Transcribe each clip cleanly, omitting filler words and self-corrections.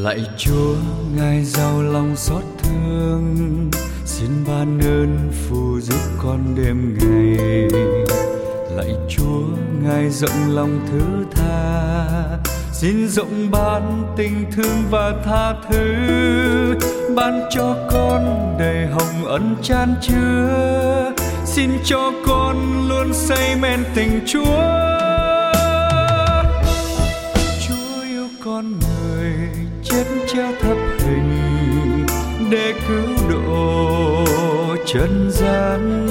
Lạy Chúa, Ngài giàu lòng xót thương, xin ban ơn phù giúp con đêm ngày. Lạy Chúa, Ngài rộng lòng thứ tha, xin rộng ban tình thương và tha thứ, ban cho con đầy hồng ân chan chứa, xin cho con luôn say men tình Chúa. Chúa yêu con người chết treo thập hình để cứu độ trần gian.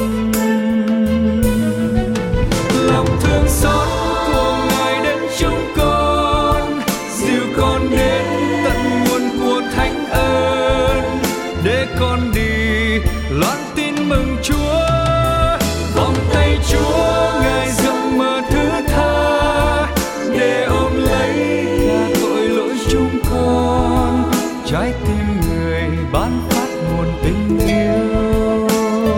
Lòng thương xót của Ngài đến chúng con, dìu con đến tận nguồn của thánh ơn, để con đi loan tin mừng Chúa. Vòng tay Chúa Ngài rộng mở thứ tha, để ôm lấy cả tội lỗi chúng con, trái tim người ban phát nguồn tình yêu.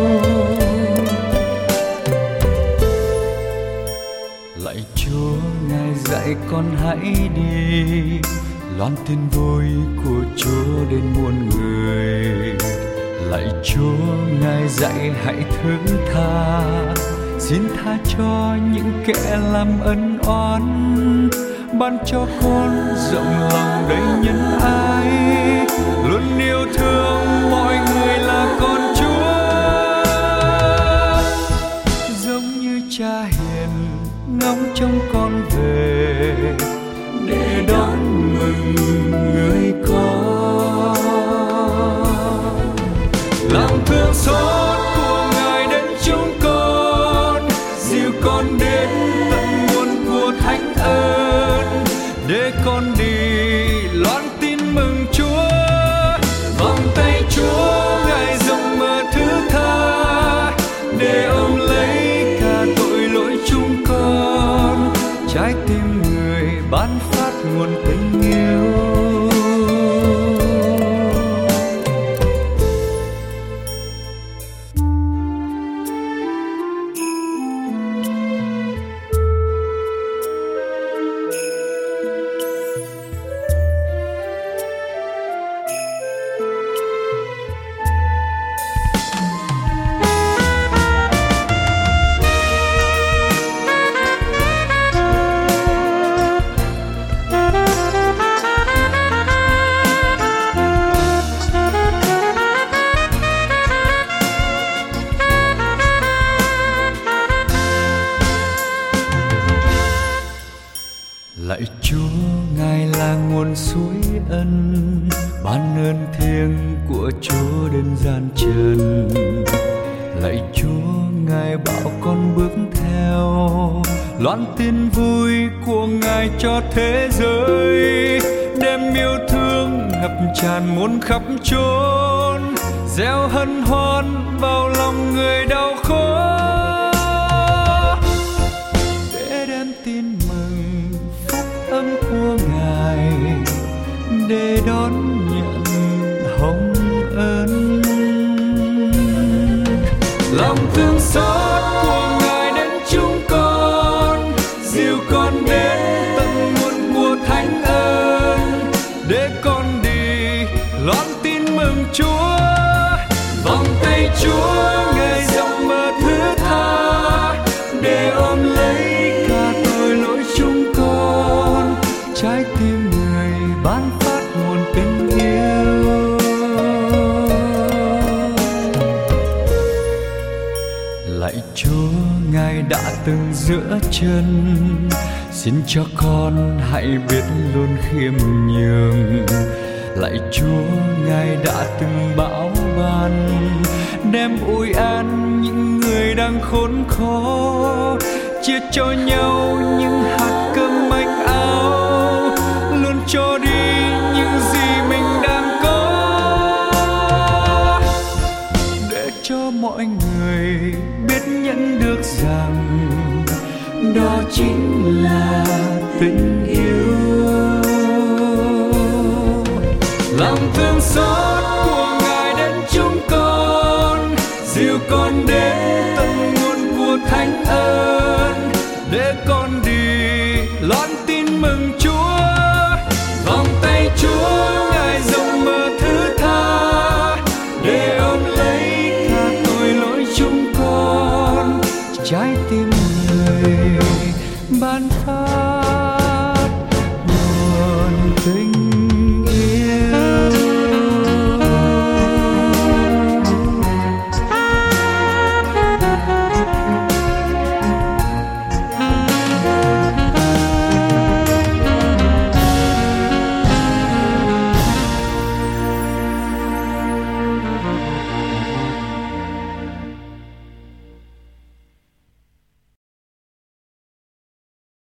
Lạy Chúa, Ngài dạy con hãy đi, loan tin vui của Chúa đến muôn người. Lạy Chúa, Ngài dạy hãy thứ tha, xin tha cho những kẻ làm ân oán, ban cho con rộng lòng đầy nhân ái, luôn yêu thương mọi người là con Chúa. Giống như Cha hiền ngóng trông con về, để đón mừng người con. Lòng thương xót của Ngài đến chúng con, dìu con đến tận nguồn của thánh ơn, để con đi loan tin mừng Chúa. Vòng tay Chúa Ngài rộng mở thứ tha, để ôm lấy cả tội lỗi chúng con, trái tim người ban phát nguồn tình yêu. Lạy Chúa, Ngài là nguồn suối ân, ban ơn thiêng của Chúa đến gian trần. Lạy Chúa, Ngài bảo con bước theo, loan tin vui của Ngài cho thế giới, đem yêu thương ngập tràn muôn khắp chốn, gieo hân hoan vào lòng người đau khổ, để đem tin mừng phúc âm của Ngài, để đón nhận hồng ân. Lòng thương xót của Ngài đến chúng con, dìu con đến tận nguồn của thánh ơn, để con đi loan tin mừng Chúa. Vòng tay Chúa Ngài rộng mở thứ tha, để ôm lấy cả tội lỗi chúng con, trái tim người ban phát nguồn tình yêu. Lạy Chúa, Ngài đã từng giữa chân, xin cho con hãy biết luôn khiêm nhường. Lạy Chúa, Ngài đã từng bảo ban, đem ủi an những người đang khốn khó, chia cho nhau những hạt cơm manh áo, luôn cho đi những gì mình đang có, để cho mọi người biết nhận được rằng đó chính là tình yêu. Lòng thương xót của Ngài đến chúng con, dìu con đến tận nguồn của thánh ơn, để con đi loan tin mừng Chúa. Vòng tay Chúa rộng mở thứ tha, để ôm lấy tha tội lỗi chúng con. Trái tim